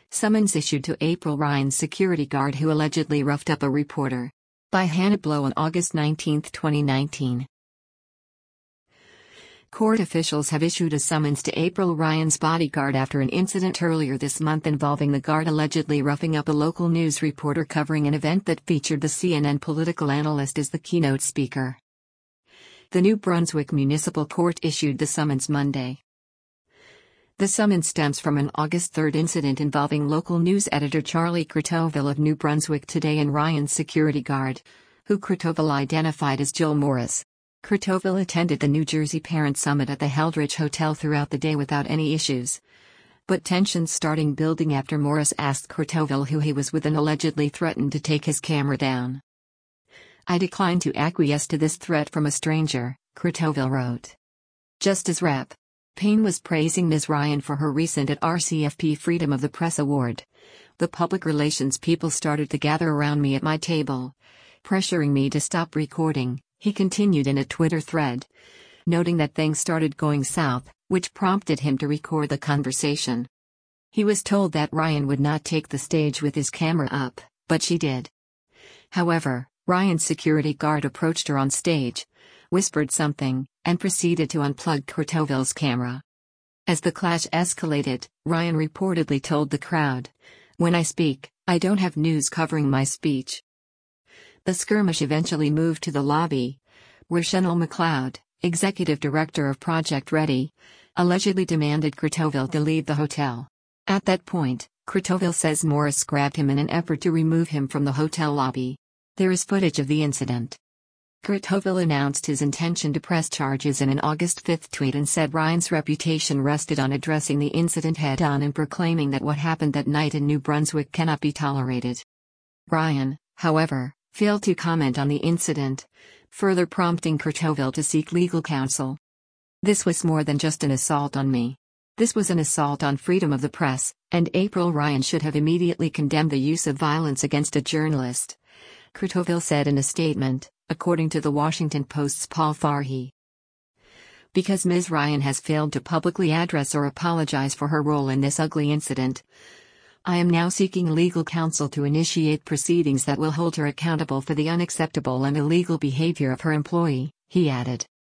Summons issued to April Ryan's security guard who allegedly roughed up a reporter. By Hannah Blow on August 19, 2019. Court officials have issued a summons to April Ryan's bodyguard after an incident earlier this month involving the guard allegedly roughing up a local news reporter covering an event that featured the CNN political analyst as the keynote speaker. The New Brunswick Municipal Court issued the summons Monday. The summons stems from an August 3 incident involving local news editor Charlie Croteauville of New Brunswick Today and Ryan's security guard, who Croteauville identified as Joel Morris. Croteauville attended the New Jersey Parent Summit at the Heldridge Hotel throughout the day without any issues. But tensions starting building after Morris asked Croteauville who he was with and allegedly threatened to take his camera down. "I declined to acquiesce to this threat from a stranger," Croteauville wrote. Just as Rep. Payne was praising Ms. Ryan for her recent at RCFP Freedom of the Press Award, the public relations people started to gather around me at my table, pressuring me to stop recording, he continued in a Twitter thread, noting that things started going south, which prompted him to record the conversation. He was told that Ryan would not take the stage with his camera up, but she did. However, Ryan's security guard approached her on stage, whispered something, and proceeded to unplug Croteauville's camera. As the clash escalated, Ryan reportedly told the crowd, "When I speak, I don't have news covering my speech." The skirmish eventually moved to the lobby, where Chanel McLeod, executive director of Project Ready, allegedly demanded Croteauville to leave the hotel. At that point, Croteauville says Morris grabbed him in an effort to remove him from the hotel lobby. There is footage of the incident. Croteauville announced his intention to press charges in an August 5 tweet and said Ryan's reputation rested on addressing the incident head-on and proclaiming that what happened that night in New Brunswick cannot be tolerated. Ryan, however, failed to comment on the incident, further prompting Croteauville to seek legal counsel. "This was more than just an assault on me. This was an assault on freedom of the press, and April Ryan should have immediately condemned the use of violence against a journalist," Croteauville said in a statement, according to the Washington Post's Paul Farhi. "Because Ms. Ryan has failed to publicly address or apologize for her role in this ugly incident, I am now seeking legal counsel to initiate proceedings that will hold her accountable for the unacceptable and illegal behavior of her employee," he added.